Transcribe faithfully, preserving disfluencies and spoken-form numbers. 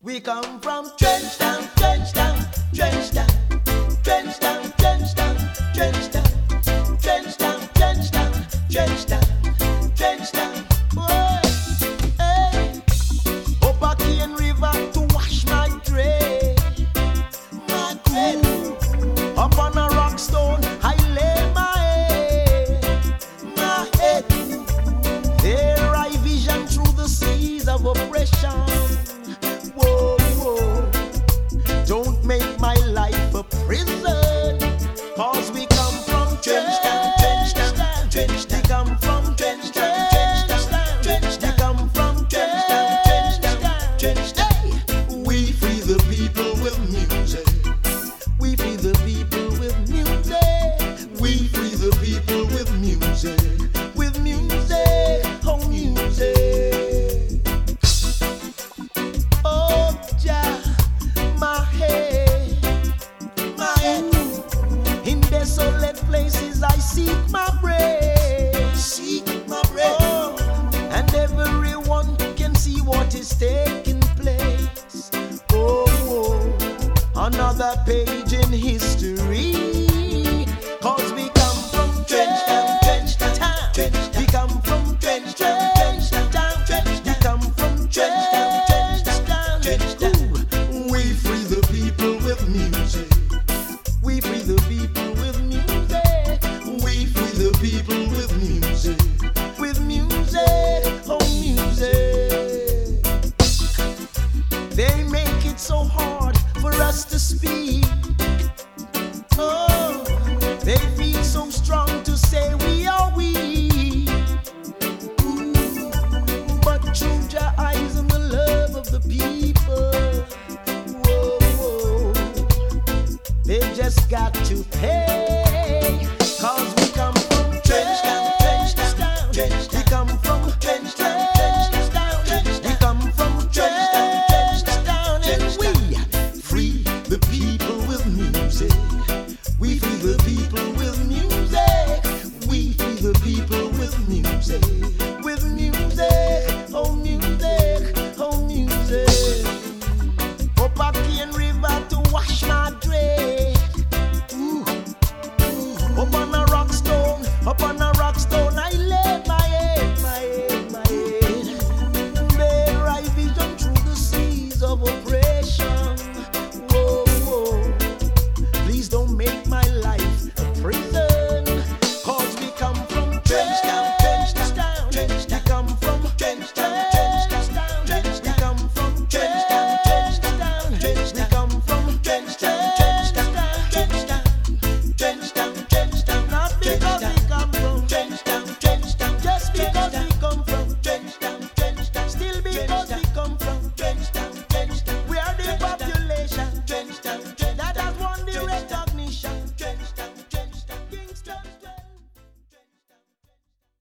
We come from Trenchtown, Trenchtown, Trenchtown, Trenchtown, Trenchtown, Trenchtown, Trenchtown, Trenchtown, Trenchtown, Trenchtown. Boy, hey, up a Cane River to wash my dread, my dread. Up on a rock stone, I lay my head, my head. There I vision through the seas of oppression. Whoa, whoa. Don't make my life a prison, cause we come from Trenchtown, Trenchtown, Trenchtown. We come from Trenchtown, Trenchtown, Trenchtown. We come from Trenchtown, Trenchtown, Trenchtown. Hey, we free the people with music. We free the people with music. We free the people with music. With music, oh music. Oh Jah, my head, my head. In desolate places I seek my bread, seek my bread. Oh, and everyone can see what is taking place. Oh, oh, another page in history. Cause we come from Trenchtown, Trenchtown, Trenchtown. We come from Trenchtown, Trenchtown, Trenchtown. We come from Trenchtown, Trenchtown, Trenchtown. We free the people with music. We free the people with music. We free the people with music. With music, oh music. They make it so hard for us to speak. Oh, they feel so strong to say we are weak. Ooh, but through your eyes and the love of the people, whoa, whoa, they just got to pay.